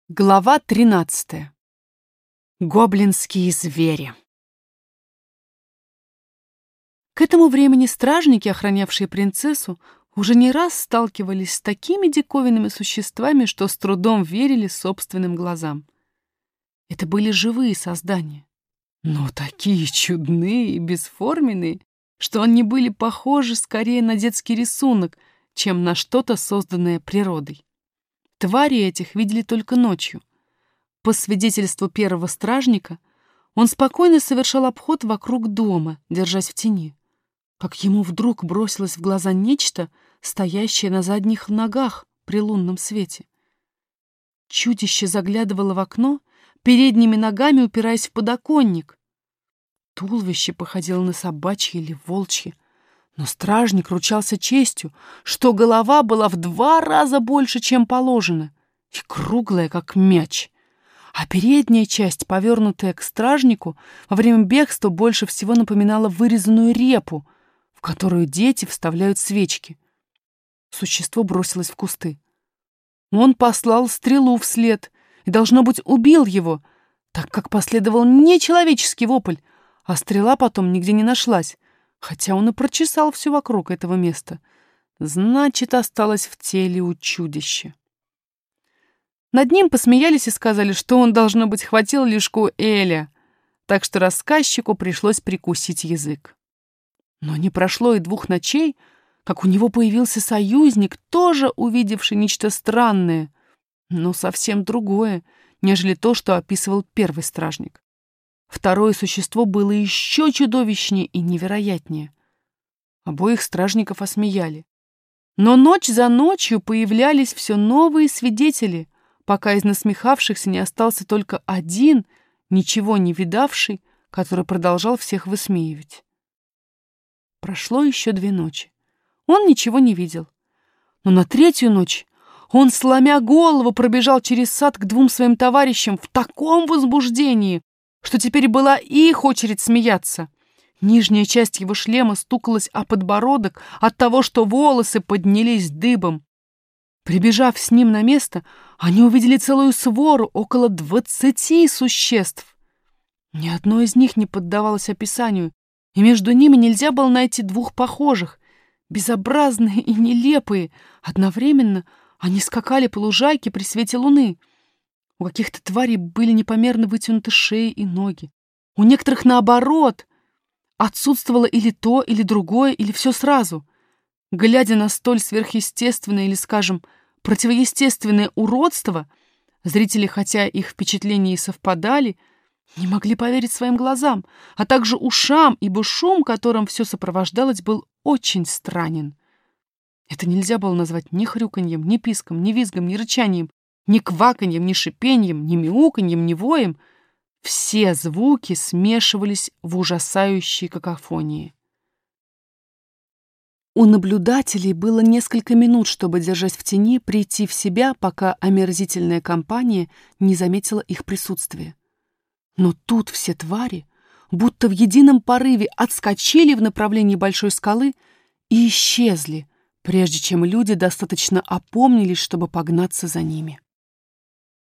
Глава 13. Гоблинские звери. К этому времени стражники, охранявшие принцессу, уже не раз сталкивались с такими диковинными существами, что с трудом верили собственным глазам. Это были живые создания, но такие чудные и бесформенные, что они были похожи скорее на детский рисунок, чем на что-то, созданное природой. Твари этих видели только ночью. По свидетельству первого стражника, он спокойно совершал обход вокруг дома, держась в тени, как ему вдруг бросилось в глаза нечто, стоящее на задних ногах при лунном свете. Чудище заглядывало в окно, передними ногами упираясь в подоконник. Туловище походило на собачье или волчье, но стражник ручался честью, что голова была в 2 раза больше, чем положено, и круглая, как мяч. А передняя часть, повернутая к стражнику, во время бегства больше всего напоминала вырезанную репу, в которую дети вставляют свечки. Существо бросилось в кусты. Он послал стрелу вслед и, должно быть, убил его, так как последовал нечеловеческий вопль, а стрела потом нигде не нашлась, хотя он и прочесал все вокруг этого места. Значит, осталось в теле у чудища. Над ним посмеялись и сказали, что он, должно быть, хватил лишку Эля, так что рассказчику пришлось прикусить язык. Но не прошло и 2 ночей, как у него появился союзник, тоже увидевший нечто странное, но совсем другое, нежели то, что описывал первый стражник. Второе существо было еще чудовищнее и невероятнее. Обоих стражников осмеяли. Но ночь за ночью появлялись все новые свидетели, пока из насмехавшихся не остался только один, ничего не видавший, который продолжал всех высмеивать. Прошло еще 2 ночи. Он ничего не видел. Но на 3-ю ночь он, сломя голову, пробежал через сад к 2 своим товарищам в таком возбуждении, что теперь была их очередь смеяться. Нижняя часть его шлема стукалась о подбородок от того, что волосы поднялись дыбом. Прибежав с ним на место, они увидели целую свору, около 20 существ. Ни одно из них не поддавалось описанию, и между ними нельзя было найти 2 похожих. Безобразные и нелепые, одновременно они скакали по лужайке при свете луны. У каких-то тварей были непомерно вытянуты шеи и ноги. У некоторых, наоборот, отсутствовало или то, или другое, или все сразу. Глядя на столь сверхъестественное или, скажем, противоестественное уродство, зрители, хотя их впечатления и совпадали, не могли поверить своим глазам, а также ушам, ибо шум, которым все сопровождалось, был очень странен. Это нельзя было назвать ни хрюканьем, ни писком, ни визгом, ни рычанием, ни кваканьем, ни шипеньем, ни мяуканьем, ни воем. Все звуки смешивались в ужасающей какофонии. У наблюдателей было несколько минут, чтобы, держась в тени, прийти в себя, пока омерзительная компания не заметила их присутствие. Но тут все твари, будто в едином порыве, отскочили в направлении большой скалы и исчезли, прежде чем люди достаточно опомнились, чтобы погнаться за ними.